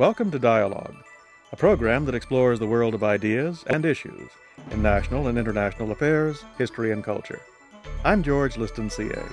Welcome to Dialogue, a program that explores the world of ideas and issues in national and international affairs, history, and culture. I'm George Liston, CA.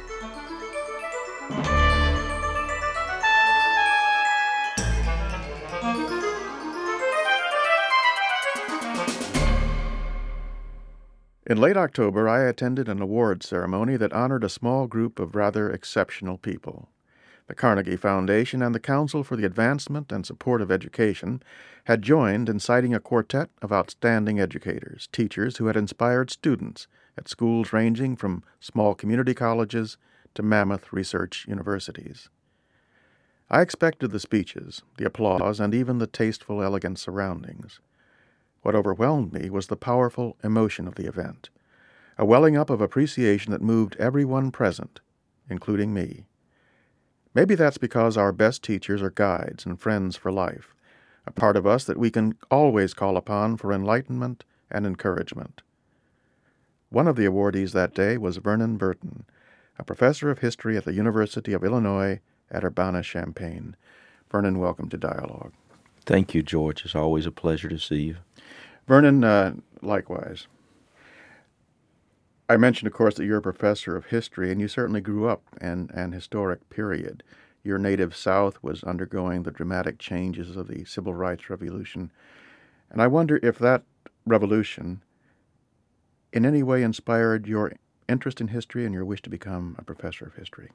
In late October, I attended an awards ceremony that honored a small group of rather exceptional people. The Carnegie Foundation and the Council for the Advancement and Support of Education had joined in citing a quartet of outstanding educators, teachers who had inspired students at schools ranging from small community colleges to mammoth research universities. I expected the speeches, the applause, and even the tasteful, elegant surroundings. What overwhelmed me was the powerful emotion of the event, a welling up of appreciation that moved everyone present, including me. Maybe that's because our best teachers are guides and friends for life, a part of us that we can always call upon for enlightenment and encouragement. One of the awardees that day was Vernon Burton, a professor of history at the University of Illinois at Urbana-Champaign. Vernon, welcome to Dialogue. Thank you, George. It's always a pleasure to see you. Vernon, likewise. I mentioned, of course, that you're a professor of history, and you certainly grew up in an historic period. Your native South was undergoing the dramatic changes of the Civil Rights Revolution. And I wonder if that revolution in any way inspired your interest in history and your wish to become a professor of history.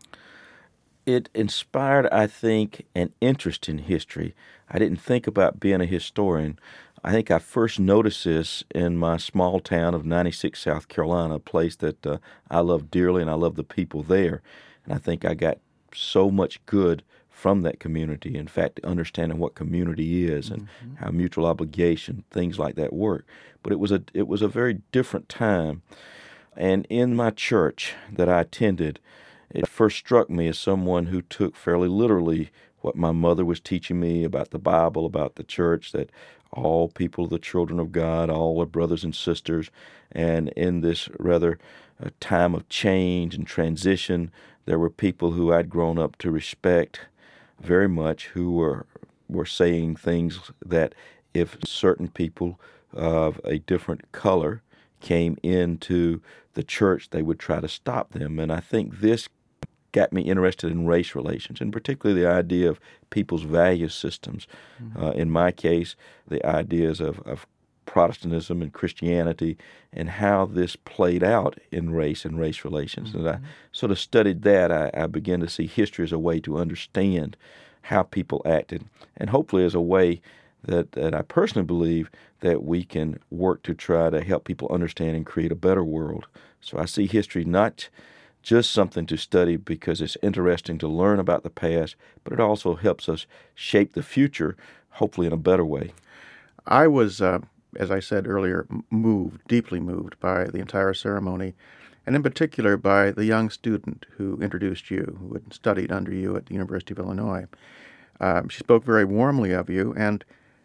It inspired, I think, an interest in history. I didn't think about being a historian. I think I first noticed this in my small town of 96, South Carolina, a place that I love dearly, and I love the people there. And I think I got so much good from that community. In fact, understanding what community is and how mutual obligation, things like that work. But it was a very different time. And in my church that I attended, it first struck me as someone who took fairly literally what my mother was teaching me about the Bible, about the church, that all people are the children of God, all are brothers and sisters. And in this rather time of change and transition, there were people who I'd grown up to respect very much who were saying things that if certain people of a different color came into the church, they would try to stop them. And I think this got me interested in race relations, and particularly the idea of people's value systems. In my case, the ideas of Protestantism and Christianity and how this played out in race and race relations. And I sort of studied that. I began to see history as a way to understand how people acted, and hopefully as a way that I personally believe that we can work to try to help people understand and create a better world. So I see history not just something to study because it's interesting to learn about the past, but it also helps us shape the future, hopefully in a better way. I was, as I said earlier, deeply moved by the entire ceremony, and in particular by the young student who introduced you, who had studied under you at the University of Illinois. She spoke very warmly of you, and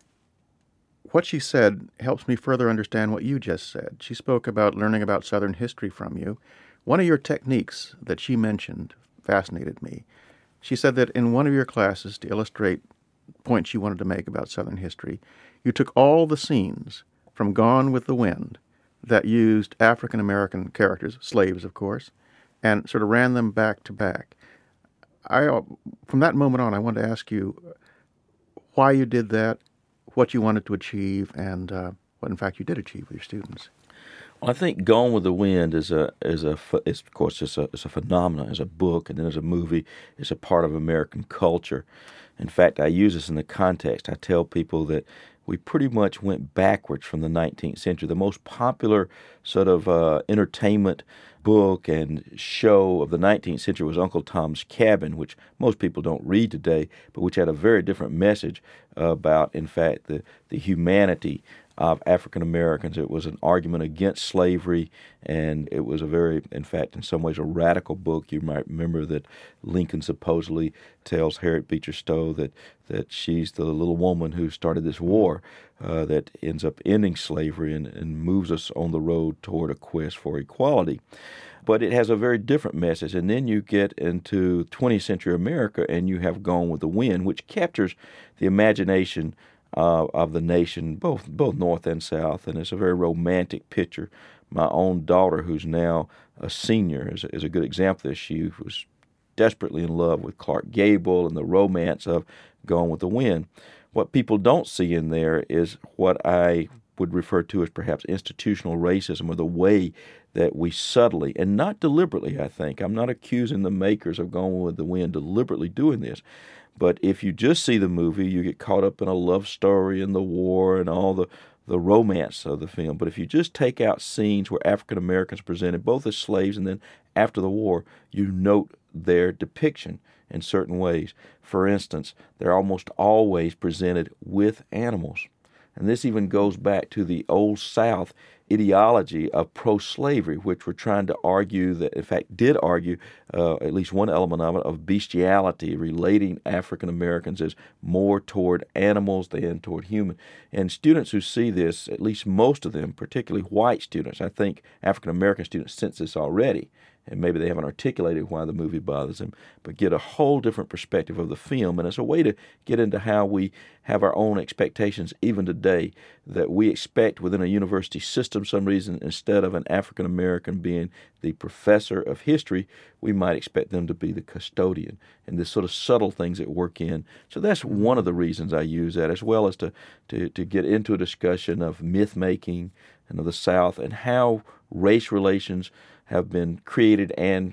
what she said helps me further understand what you just said. She spoke about learning about Southern history from you. One of your techniques that she mentioned fascinated me. She said that in one of your classes, to illustrate points you wanted to make about Southern history, you took all the scenes from Gone with the Wind that used African-American characters, slaves, of course, and sort of ran them back to back. From that moment on, I wanted to ask you why you did that, what you wanted to achieve, and what, in fact, you did achieve with your students. Well, I think Gone with the Wind is a phenomenon, as a book, and then as a movie, it's a part of American culture. In fact, I use this in the context. I tell people that we pretty much went backwards from the 19th century. The most popular sort of entertainment book and show of the 19th century was Uncle Tom's Cabin, which most people don't read today, but which had a very different message about, in fact, the humanity of African Americans. It was an argument against slavery, and it was a very, in fact, in some ways, a radical book. You might remember that Lincoln supposedly tells Harriet Beecher Stowe that she's the little woman who started this war that ends up ending slavery and moves us on the road toward a quest for equality. But it has a very different message. And then you get into 20th century America and you have Gone with the Wind, which captures the imagination of the nation, both North and South. And it's a very romantic picture. My own daughter, who's now a senior, is a good example of this. She was desperately in love with Clark Gable and the romance of Gone with the Wind. What people don't see in there is what I would refer to as perhaps institutional racism, or the way that we subtly, and not deliberately, I think. I'm not accusing the makers of Gone with the Wind deliberately doing this. But if you just see the movie, you get caught up in a love story and the war and all the romance of the film. But if you just take out scenes where African Americans are presented both as slaves and then after the war, you note their depiction in certain ways. For instance, they're almost always presented with animals. And this even goes back to the Old South ideology of pro-slavery, which were trying to argue that, in fact, did argue at least one element of it, of bestiality, relating African Americans as more toward animals than toward human. And students who see this, at least most of them, particularly white students, I think African American students sense this already, and maybe they haven't articulated why the movie bothers them, but get a whole different perspective of the film. And it's a way to get into how we have our own expectations even today, that we expect within a university system, some reason, instead of an African American being the professor of history, we might expect them to be the custodian, and this sort of subtle things that work in. So that's one of the reasons I use that, as well as to get into a discussion of myth making and of the South and how race relations have been created and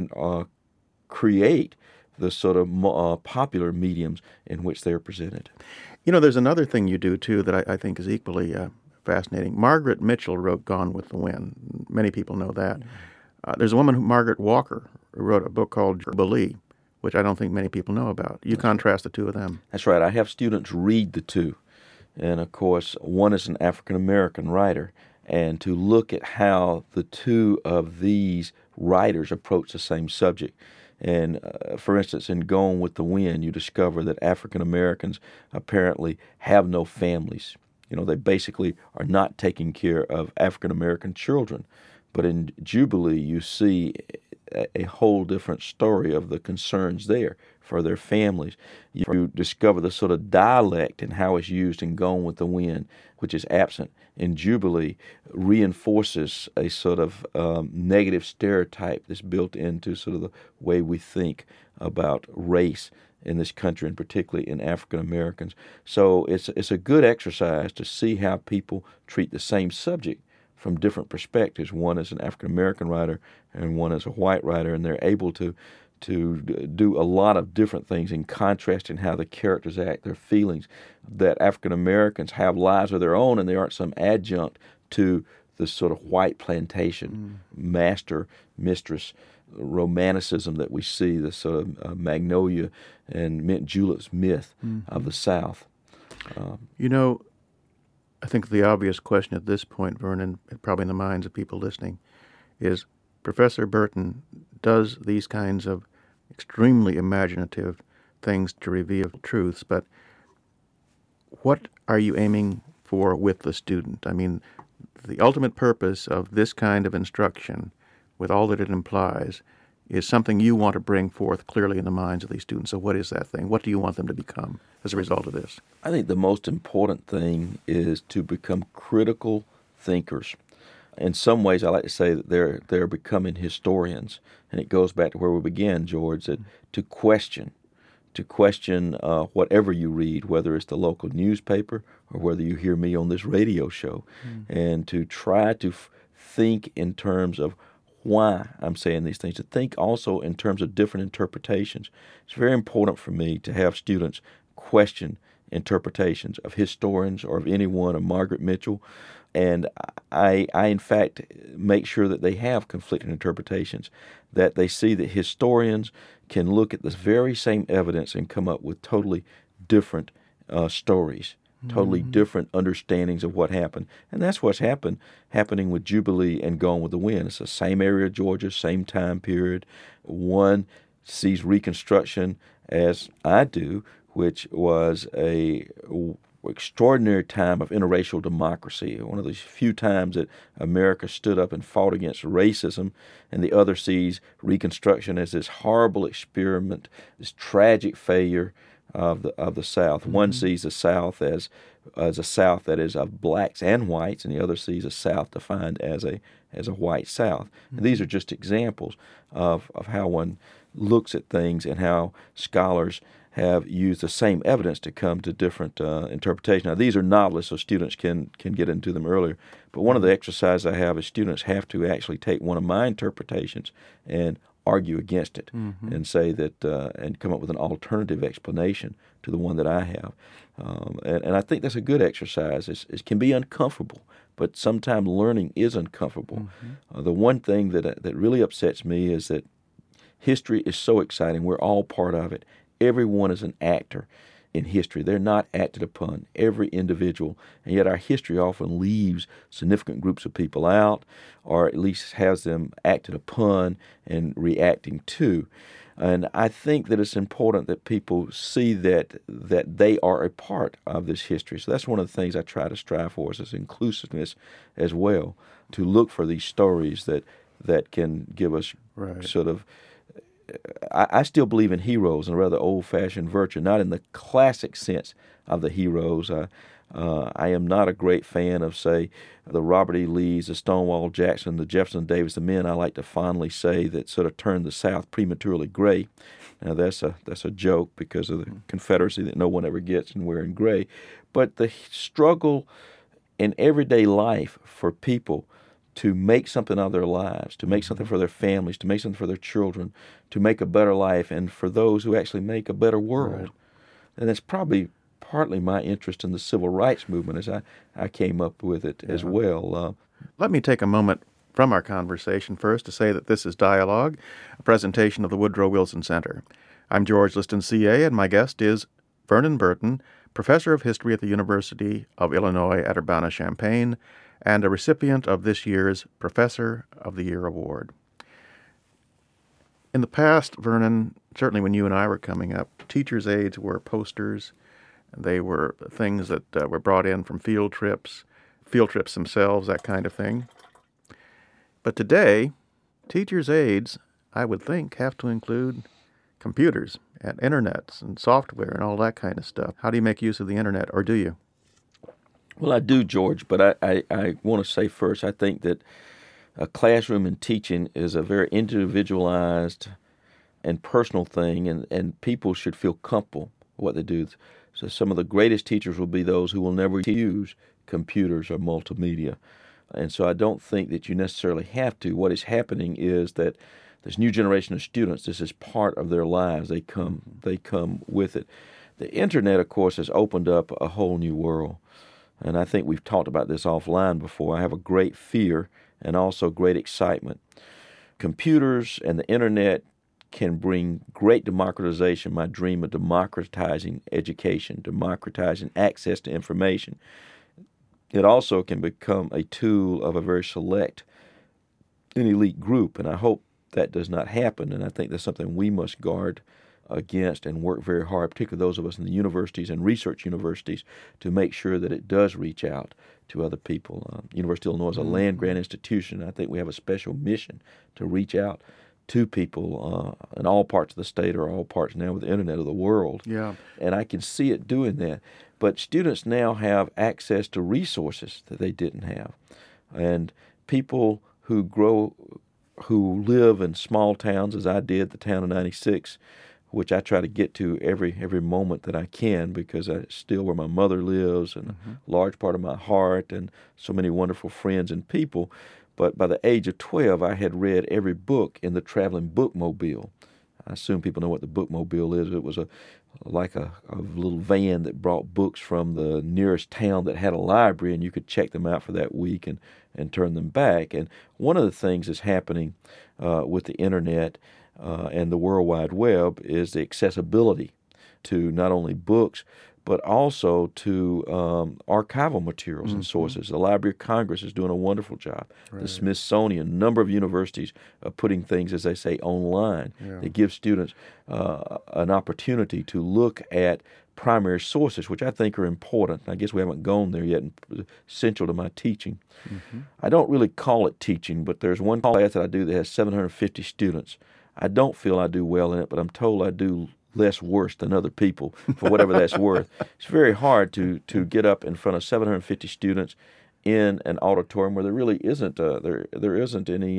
create the sort of popular mediums in which they are presented. You know, there's another thing you do, too, that I think is equally fascinating. Margaret Mitchell wrote Gone with the Wind. Many people know that. There's a woman, Margaret Walker, who wrote a book called Jubilee, which I don't think many people know about. You contrast the two of them. That's right. I have students read the two. And, of course, one is an African-American writer, and to look at how the two of these writers approach the same subject. And, for instance, in Gone with the Wind, you discover that African Americans apparently have no families. You know, they basically are not taking care of African American children. But in Jubilee, you see a whole different story of the concerns there for their families. You discover the sort of dialect and how it's used in Gone with the Wind, which is absent in Jubilee, reinforces a sort of negative stereotype that's built into sort of the way we think about race in this country, and particularly in African Americans. So it's a good exercise to see how people treat the same subject from different perspectives. One is an African American writer and one is a white writer, and they're able to do a lot of different things in contrasting how the characters act, their feelings, that African Americans have lives of their own and they aren't some adjunct to the sort of white plantation master mistress romanticism that we see, the sort of Magnolia and Mint Julep's myth of the South. You know, I think the obvious question at this point, Vernon, probably in the minds of people listening, is Professor Burton does these kinds of extremely imaginative things to reveal truths, but what are you aiming for with the student? I mean, the ultimate purpose of this kind of instruction, with all that it implies, is something you want to bring forth clearly in the minds of these students. So what is that thing? What do you want them to become as a result of this? I think the most important thing is to become critical thinkers. In some ways, I like to say that they're becoming historians, and it goes back to where we began, George, that to question whatever you read, whether it's the local newspaper or whether you hear me on this radio show, and to try to think in terms of why I'm saying these things, to think also in terms of different interpretations. It's very important for me to have students question interpretations of historians or of anyone, of Margaret Mitchell. And I, in fact, make sure that they have conflicting interpretations, that they see that historians can look at this very same evidence and come up with totally different stories totally different understandings of what happened. And that's what's happening with Jubilee and Gone with the Wind. It's the same area of Georgia, same time period. One sees Reconstruction as I do, which was a extraordinary time of interracial democracy, one of those few times that America stood up and fought against racism, and the other sees Reconstruction as this horrible experiment, this tragic failure of the South. Mm-hmm. One sees the South as a South that is of blacks and whites, and the other sees a South defined as a white South. Mm-hmm. And these are just examples of how one looks at things and how scholars have used the same evidence to come to different interpretations. Now, these are novelists, so students can get into them earlier. But one of the exercises I have is students have to actually take one of my interpretations and argue against it, mm-hmm. and say that and come up with an alternative explanation to the one that I have. And I think that's a good exercise. It can be uncomfortable, but sometimes learning is uncomfortable. Mm-hmm. The one thing that really upsets me is that history is so exciting. We're all part of it. Everyone is an actor in history. They're not acted upon, every individual, and yet our history often leaves significant groups of people out, or at least has them acted upon and reacting to. And I think that it's important that people see that they are a part of this history. So that's one of the things I try to strive for, is inclusiveness as well, to look for these stories that can give us sort of. I still believe in heroes in a rather old-fashioned virtue, not in the classic sense of the heroes. I am not a great fan of, say, the Robert E. Lees, the Stonewall Jackson, the Jefferson Davis, the men I like to fondly say that sort of turned the South prematurely gray. Now, that's a joke because of the Confederacy that no one ever gets in wearing gray. But the struggle in everyday life for people to make something of their lives, to make something for their families, to make something for their children, to make a better life, and for those who actually make a better world. Right. And that's probably partly my interest in the civil rights movement as I came up with it as well. Let me take a moment from our conversation first to say that this is Dialogue, a presentation of the Woodrow Wilson Center. I'm George Liston, C.A., and my guest is Vernon Burton, professor of history at the University of Illinois at Urbana-Champaign, and a recipient of this year's Professor of the Year Award. In the past, Vernon, certainly when you and I were coming up, teachers' aides were posters. They were things that were brought in from field trips themselves, that kind of thing. But today, teachers' aides, I would think, have to include computers and internets and software and all that kind of stuff. How do you make use of the internet, or do you? Well, I do, George, but I want to say first, I think that a classroom and teaching is a very individualized and personal thing, and people should feel comfortable with what they do. So some of the greatest teachers will be those who will never use computers or multimedia. And so I don't think that you necessarily have to. What is happening is that this new generation of students, this is part of their lives. They come with it. The internet, of course, has opened up a whole new world. And I think we've talked about this offline before. I have a great fear and also great excitement. Computers and the internet can bring great democratization, my dream of democratizing education, democratizing access to information. It also can become a tool of a very select and elite group, and I hope that does not happen, and I think that's something we must guard against and work very hard, particularly those of us in the universities and research universities, to make sure that it does reach out to other people. University of Illinois is a land-grant institution. I think we have a special mission to reach out to people in all parts of the state, or all parts now with the internet of the world. Yeah. And I can see it doing that. But students now have access to resources that they didn't have. And people who live in small towns, as I did, the town of 96, which I try to get to every moment that I can, because I still where my mother lives, and a large part of my heart, and so many wonderful friends and people. But by the age of 12, I had read every book in the traveling bookmobile. I assume people know what the bookmobile is. It was like a little van that brought books from the nearest town that had a library, and you could check them out for that week and turn them back. And one of the things that's happening with the internet and the World Wide Web is the accessibility to not only books, but also to archival materials and sources. The Library of Congress is doing a wonderful job. Right. The Smithsonian, a number of universities are putting things, as they say, online. Yeah. That give students an opportunity to look at primary sources, which I think are important. I guess we haven't gone there yet, and essential to my teaching. I don't really call it teaching, but there's one class that I do that has 750 students. I don't feel I do well in it, but I'm told I do less worse than other people, for whatever that's worth. It's very hard to get up in front of 750 students in an auditorium where there really isn't there isn't any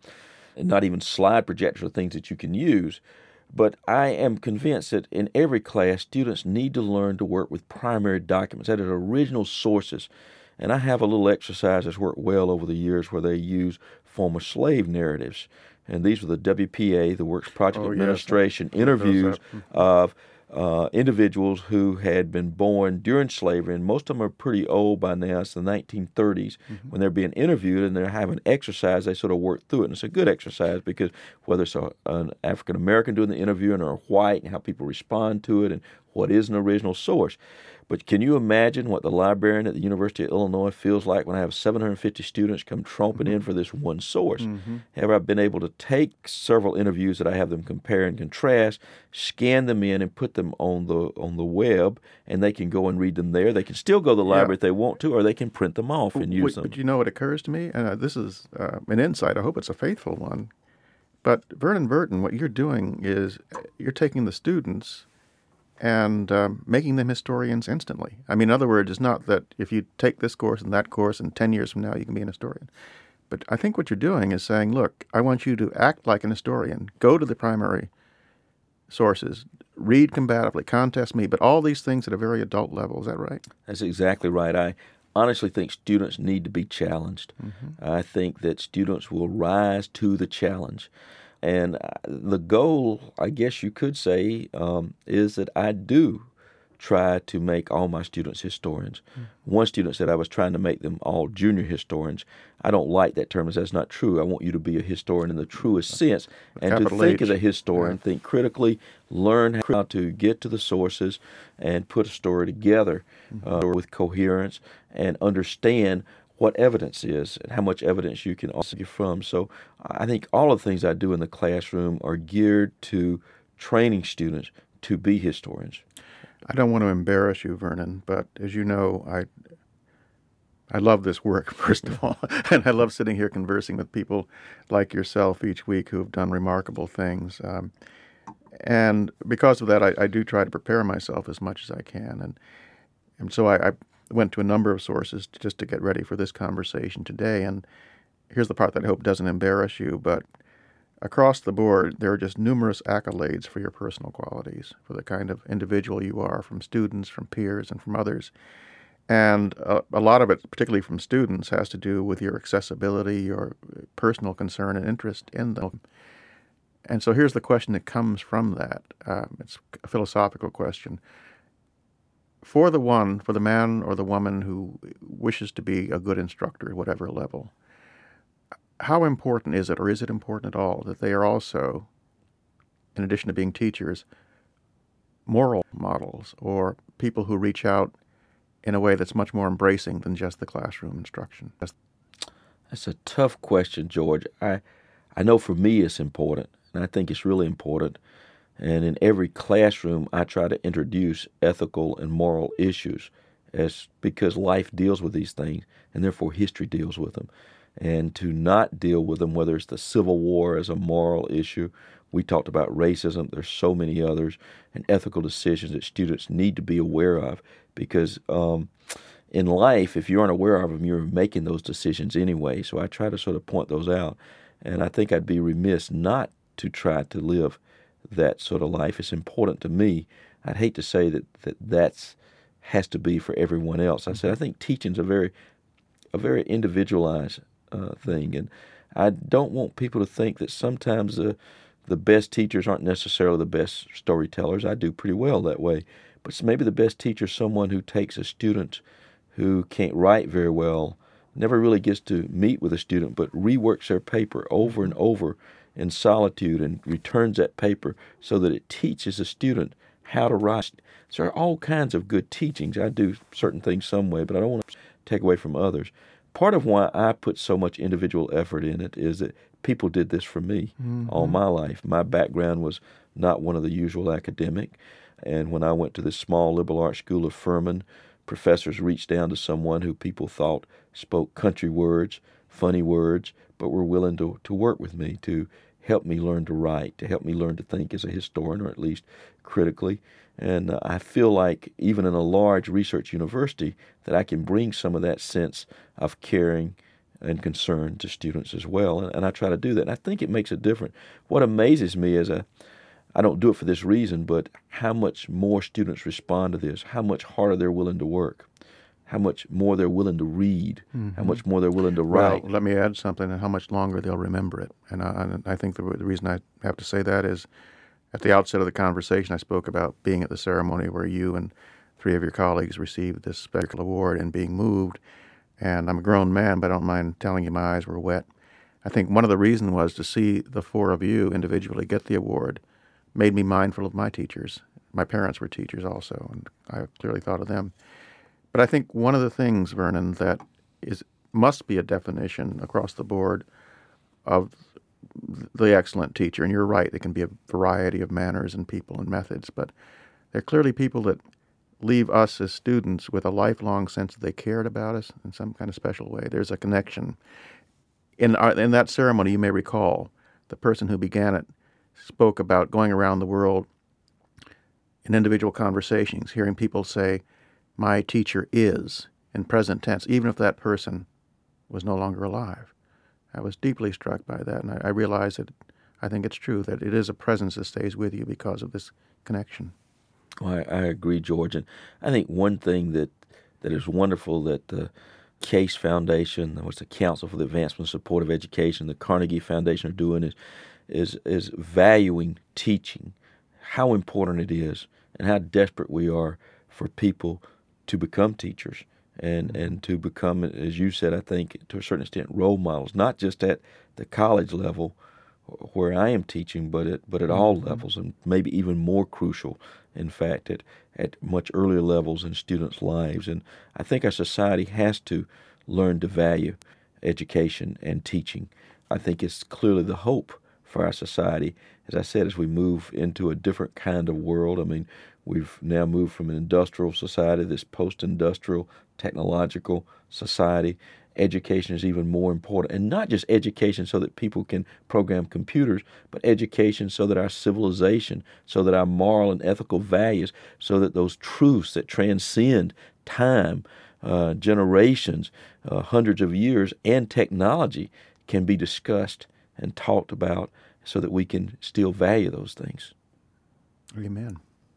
not even slide projectors or things that you can use. But I am convinced that in every class, students need to learn to work with primary documents, that is, original sources. And I have a little exercise that's worked well over the years where they use former slave narratives. And these were the WPA, the Works Project Administration, interviews of individuals who had been born during slavery, and most of them are pretty old by now. It's the 1930s when they're being interviewed, and they're having exercise. They sort of work through it, and it's a good exercise because whether it's an African American doing the interview or a white, and how people respond to it, and what is an original source. But can you imagine what the librarian at the University of Illinois feels like when I have 750 students come tromping in for this one source? Have I been able to take several interviews that I have them compare and contrast, scan them in, and put them on the web, and they can go and read them there. They can still go to the library if they want to, or they can print them off and use them. But you know what occurs to me? This is an insight. I hope it's a faithful one. But Vernon Burton, what you're doing is you're taking the students and making them historians instantly. I mean, in other words, it's not that if you take this course and that course and 10 years from now you can be an historian. But I think what you're doing is saying, look, I want you to act like an historian. Go to the primary sources. Read combatively. Contest me. But all these things at a very adult level. Is that right? That's exactly right. I honestly think students need to be challenged. I think that students will rise to the challenge. And the goal, I guess you could say, is that I do try to make all my students historians. One student said I was trying to make them all junior historians. I don't like that term. That's not true. I want you to be a historian in the truest sense, and to think as a historian, think critically, learn how to get to the sources and put a story together with coherence, and understand what evidence is and how much evidence you can also get from. So I think all of the things I do in the classroom are geared to training students to be historians. I don't want to embarrass you, Vernon, but as you know, I love this work, first of all, and I love sitting here conversing with people like yourself each week who have done remarkable things. And because of that, I do try to prepare myself as much as I can. And so I went to a number of sources just to get ready for this conversation today. And here's the part that I hope doesn't embarrass you, but across the board, there are just numerous accolades for your personal qualities, for the kind of individual you are, from students, from peers, and from others. And a lot of it, particularly from students, has to do with your accessibility, your personal concern and interest in them. And so here's the question that comes from that. It's a philosophical question. For the man or the woman who wishes to be a good instructor at whatever level, how important is it, or is it important at all, that they are also, in addition to being teachers, moral models, or people who reach out in a way that's much more embracing than just the classroom instruction? That's a tough question, George. I know for me it's important, and I think it's really important. And in every classroom, I try to introduce ethical and moral issues, because life deals with these things, and therefore history deals with them. And to not deal with them, whether it's the Civil War as a moral issue, we talked about racism, there's so many others, and ethical decisions that students need to be aware of, because in life, if you aren't aware of them, you're making those decisions anyway. So I try to sort of point those out, and I think I'd be remiss not to try to live that sort of life. It's important to me. I'd hate to say that has to be for everyone else. I think teaching's a very individualized thing, and I don't want people to think that sometimes the best teachers aren't necessarily the best storytellers. I do pretty well that way, but maybe the best teacher is someone who takes a student who can't write very well, never really gets to meet with a student, but reworks their paper over and over in solitude and returns that paper so that it teaches a student how to write. So there are all kinds of good teachings. I do certain things some way, but I don't want to take away from others. Part of why I put so much individual effort in it is that people did this for me all my life. My background was not one of the usual academic. And when I went to this small liberal arts school of Furman, professors reached down to someone who people thought spoke country words, funny words, but were willing to work with me, to help me learn to write, to help me learn to think as a historian, or at least critically. And I feel like even in a large research university that I can bring some of that sense of caring and concern to students as well. And I try to do that. And I think it makes a difference. What amazes me is I don't do it for this reason, but how much more students respond to this, how much harder they're willing to work, how much more they're willing to read, how much more they're willing to write. Well, let me add something, and how much longer they'll remember it. And I think the reason I have to say that is, at the outset of the conversation, I spoke about being at the ceremony where you and 3 of your colleagues received this special award and being moved. And I'm a grown man, but I don't mind telling you my eyes were wet. I think one of the reasons was to see the 4 of you individually get the award made me mindful of my teachers. My parents were teachers also, and I clearly thought of them. But I think one of the things, Vernon, that must be a definition across the board of the excellent teacher, and you're right, there can be a variety of manners and people and methods, but they're clearly people that leave us as students with a lifelong sense that they cared about us in some kind of special way. There's a connection. In that ceremony, you may recall, the person who began it spoke about going around the world in individual conversations, hearing people say, "My teacher is," in present tense, even if that person was no longer alive. I was deeply struck by that, and I realized that I think it's true that it is a presence that stays with you because of this connection. Well, I agree, George. And I think one thing that is wonderful that the Case Foundation, what's the Council for the Advancement and Support of Education, the Carnegie Foundation are doing is valuing teaching, how important it is, and how desperate we are for people to become teachers and to become, as you said, I think, to a certain extent, role models, not just at the college level where I am teaching, but at all levels, and maybe even more crucial, in fact, at much earlier levels in students' lives. And I think our society has to learn to value education and teaching. I think it's clearly the hope for our society, as I said, as we move into a different kind of world. I mean, we've now moved from an industrial society, this post-industrial, technological society. Education is even more important, and not just education so that people can program computers, but education so that our civilization, so that our moral and ethical values, so that those truths that transcend time, generations, hundreds of years, and technology can be discussed and talked about so that we can still value those things. Amen.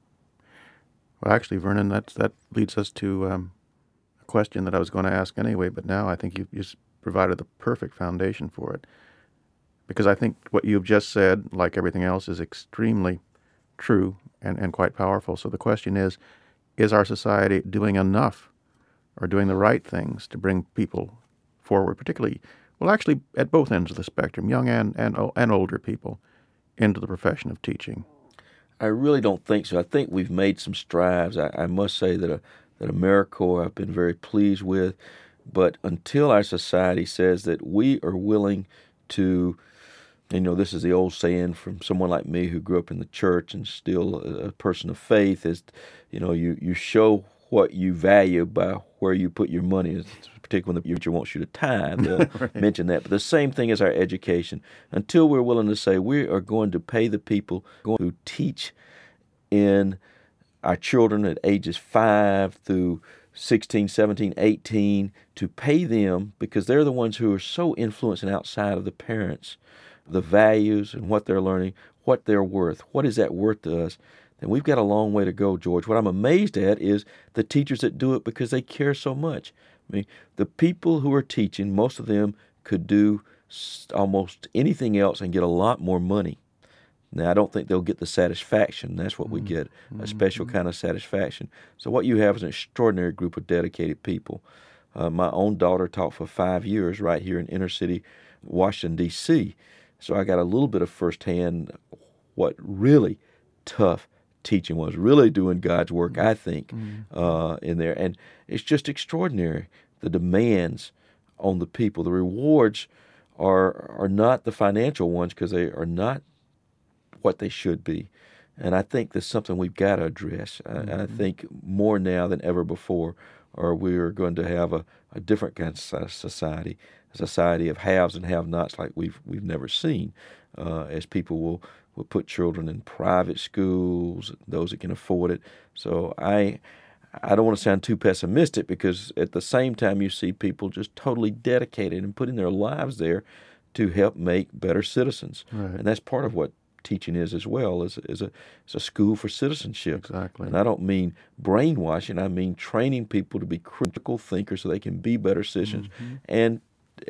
Well, actually, Vernon, that leads us to a question that I was going to ask anyway, but now I think you provided the perfect foundation for it. Because I think what you've just said, like everything else, is extremely true and quite powerful. So the question is our society doing enough or doing the right things to bring people forward, particularly, well, actually at both ends of the spectrum, young and older people, into the profession of teaching? I really don't think so. I think we've made some strides. I must say that AmeriCorps I've been very pleased with, but until our society says that we are willing to, this is the old saying from someone like me who grew up in the church and still a person of faith, is, you show what you value by where you put your money, particularly when the preacher wants you to tithe. They'll right. mention that. But the same thing as our education. Until we're willing to say we are going to pay the people who teach in our children at ages 5 through 16, 17, 18, to pay them because they're the ones who are so influencing outside of the parents, the values and what they're learning, what they're worth. What is that worth to us? Then we've got a long way to go, George. What I'm amazed at is the teachers that do it because they care so much. I mean, the people who are teaching, most of them could do almost anything else and get a lot more money. Now, I don't think they'll get the satisfaction. That's what we get, a special kind of satisfaction. So what you have is an extraordinary group of dedicated people. My own daughter taught for 5 years right here in inner city Washington, D.C., so I got a little bit of firsthand what really tough teaching was, really doing God's work, I think, in there. And it's just extraordinary, the demands on the people. The rewards are not the financial ones because they are not what they should be. And I think that's something we've got to address. I think more now than ever before, or we are going to have a different kind of society, a society of haves and have-nots like we've never seen, as people will put children in private schools, those that can afford it. So I don't want to sound too pessimistic, because at the same time you see people just totally dedicated and putting their lives there to help make better citizens. Right. And that's part of what teaching is as well, is a school for citizenship. Exactly. And I don't mean brainwashing, I mean training people to be critical thinkers so they can be better citizens and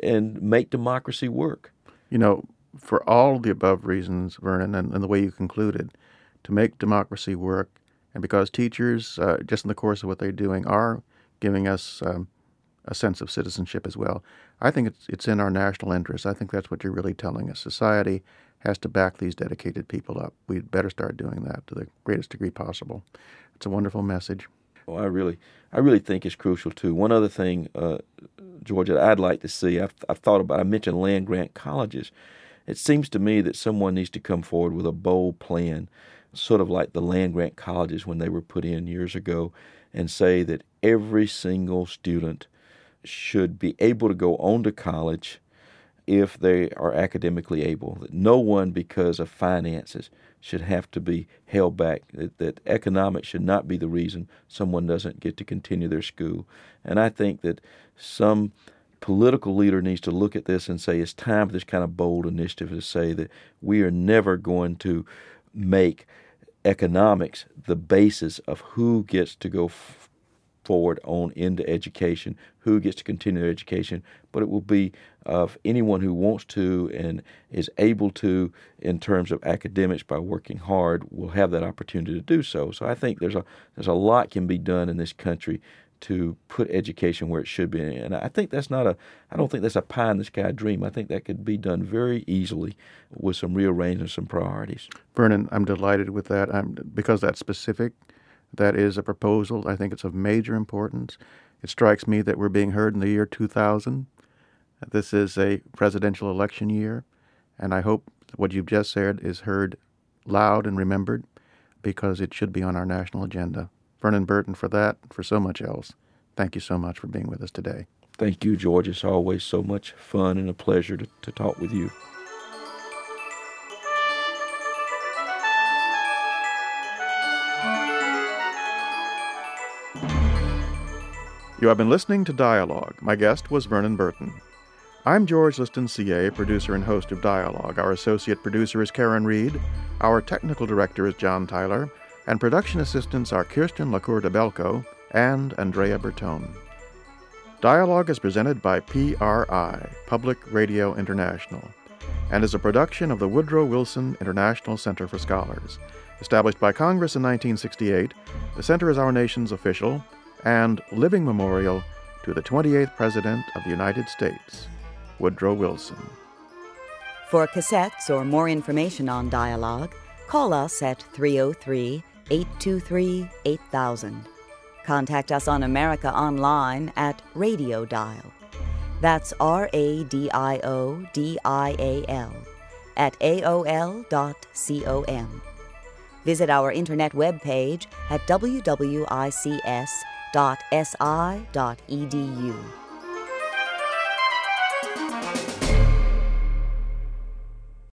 make democracy work. You know, for all the above reasons, Vernon, and the way you concluded, to make democracy work, and because teachers, just in the course of what they're doing, are giving us a sense of citizenship as well, I think it's in our national interest. I think that's what you're really telling us. Society has to back these dedicated people up. We'd better start doing that to the greatest degree possible. It's a wonderful message. Well, I really think it's crucial too. One other thing, George, that I'd like to see, I've thought about, I mentioned land-grant colleges. It seems to me that someone needs to come forward with a bold plan, sort of like the land-grant colleges when they were put in years ago, and say that every single student should be able to go on to college if they are academically able, that no one, because of finances, should have to be held back, that economics should not be the reason someone doesn't get to continue their school. And I think that some political leader needs to look at this and say it's time for this kind of bold initiative to say that we are never going to make economics the basis of who gets to go forward on into education, who gets to continue their education, but it will be of anyone who wants to and is able to, in terms of academics, by working hard, will have that opportunity to do so. So I think there's a lot can be done in this country to put education where it should be, and I think I don't think that's a pie in the sky dream. I think that could be done very easily with some rearranging some priorities. Vernon, I'm delighted with that. Because that's specific. That is a proposal. I think it's of major importance. It strikes me that we're being heard in the year 2000. This is a presidential election year, and I hope what you've just said is heard loud and remembered, because it should be on our national agenda. Vernon Burton, for that, for so much else, thank you so much for being with us today. Thank you, George. It's always so much fun and a pleasure to talk with you. You have been listening to Dialogue. My guest was Vernon Burton. I'm George Liston, CA, producer and host of Dialogue. Our associate producer is Karen Reed. Our technical director is John Tyler. And production assistants are Kirsten LaCour-DeBelco and Andrea Bertone. Dialogue is presented by PRI, Public Radio International, and is a production of the Woodrow Wilson International Center for Scholars. Established by Congress in 1968, the center is our nation's official and living memorial to the 28th President of the United States, Woodrow Wilson. For cassettes or more information on Dialogue, call us at 303-823-8000. Contact us on America Online at Radio Dial. That's RADIODIAL at AOL.com. Visit our internet webpage at wwics.si.edu.